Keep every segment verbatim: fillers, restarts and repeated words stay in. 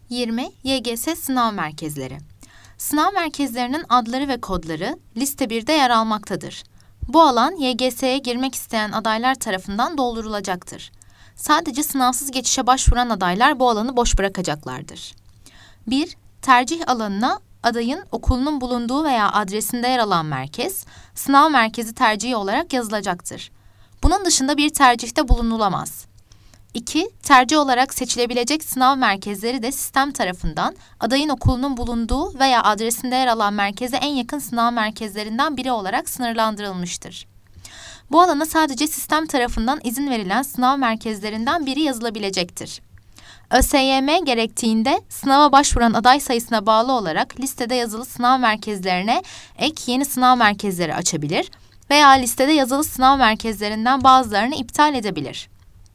yirmi Y G S sınav merkezleri. Sınav merkezlerinin adları ve kodları liste birde yer almaktadır. Bu alan Y G S'ye girmek isteyen adaylar tarafından doldurulacaktır. Sadece sınavsız geçişe başvuran adaylar bu alanı boş bırakacaklardır. bir Tercih alanına adayın okulunun bulunduğu veya adresinde yer alan merkez, sınav merkezi tercihi olarak yazılacaktır. Bunun dışında bir tercihte bulunulamaz. iki Tercih olarak seçilebilecek sınav merkezleri de sistem tarafından adayın okulunun bulunduğu veya adresinde yer alan merkeze en yakın sınav merkezlerinden biri olarak sınırlandırılmıştır. Bu alana sadece sistem tarafından izin verilen sınav merkezlerinden biri yazılabilecektir. ÖSYM gerektiğinde sınava başvuran aday sayısına bağlı olarak listede yazılı sınav merkezlerine ek yeni sınav merkezleri açabilir veya listede yazılı sınav merkezlerinden bazılarını iptal edebilir.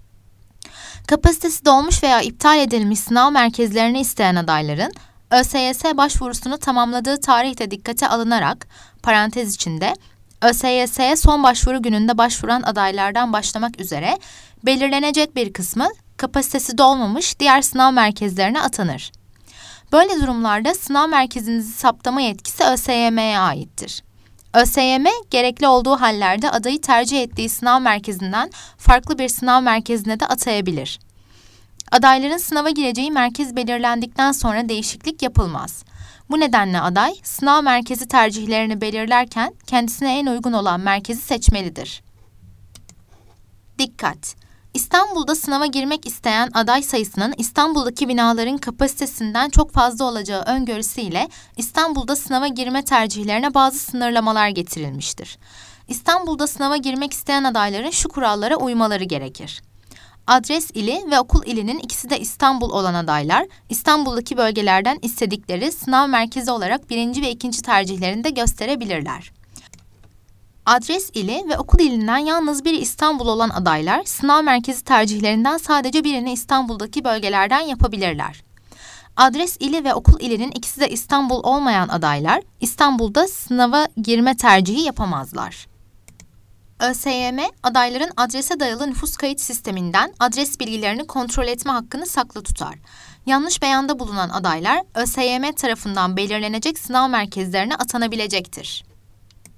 Kapasitesi dolmuş veya iptal edilmiş sınav merkezlerini isteyen adayların ÖSYS başvurusunu tamamladığı tarihte dikkate alınarak parantez içinde ÖSYS'ye son başvuru gününde başvuran adaylardan başlamak üzere belirlenecek bir kısmı kapasitesi dolmamış diğer sınav merkezlerine atanır. Böyle durumlarda sınav merkezinizi saptama yetkisi ÖSYM'ye aittir. ÖSYM gerekli olduğu hallerde adayı tercih ettiği sınav merkezinden farklı bir sınav merkezine de atayabilir. Adayların sınava gireceği merkez belirlendikten sonra değişiklik yapılmaz. Bu nedenle aday sınav merkezi tercihlerini belirlerken kendisine en uygun olan merkezi seçmelidir. Dikkat! İstanbul'da sınava girmek isteyen aday sayısının İstanbul'daki binaların kapasitesinden çok fazla olacağı öngörüsüyle İstanbul'da sınava girme tercihlerine bazı sınırlamalar getirilmiştir. İstanbul'da sınava girmek isteyen adayların şu kurallara uymaları gerekir. Adres ili ve okul ilinin ikisi de İstanbul olan adaylar, İstanbul'daki bölgelerden istedikleri sınav merkezi olarak birinci ve ikinci tercihlerini de gösterebilirler. Adres ili ve okul ilinden yalnız biri İstanbul olan adaylar, sınav merkezi tercihlerinden sadece birini İstanbul'daki bölgelerden yapabilirler. Adres ili ve okul ilinin ikisi de İstanbul olmayan adaylar, İstanbul'da sınava girme tercihi yapamazlar. ÖSYM, adayların adrese dayalı nüfus kayıt sisteminden adres bilgilerini kontrol etme hakkını saklı tutar. Yanlış beyanda bulunan adaylar, ÖSYM tarafından belirlenecek sınav merkezlerine atanabilecektir.